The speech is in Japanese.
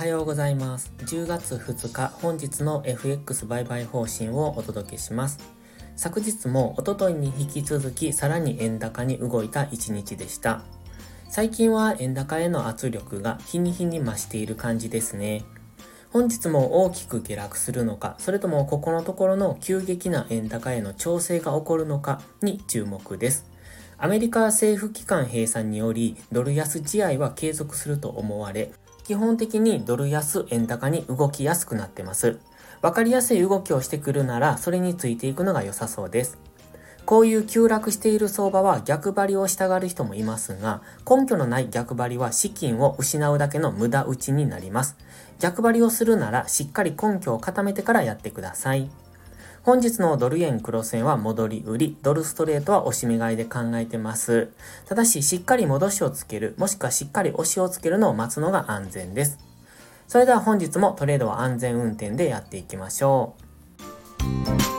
ようございます。10月2日、本日の FX 売買方針をお届けします。昨日も一昨日に引き続きさらに円高に動いた一日でした。最近は円高への圧力が日に日に増している感じですね。本日も大きく下落するのか、それともここのところの急激な円高への調整が起こるのかに注目です。アメリカ政府機関閉鎖によりドル安試合は継続すると思われ、基本的にドル安円高に動きやすくなってます。わかりやすい動きをしてくるならそれについていくのが良さそうです。こういう急落している相場は逆張りをしたがる人もいますが、根拠のない逆張りは資金を失うだけの無駄打ちになります。逆張りをするならしっかり根拠を固めてからやってください。本日のドル円クロス円は戻り売り、ドルストレートは押し目買いで考えてます。ただしっかり戻しをつける、もしくはしっかり押しをつけるのを待つのが安全です。それでは本日もトレードは安全運転でやっていきましょう。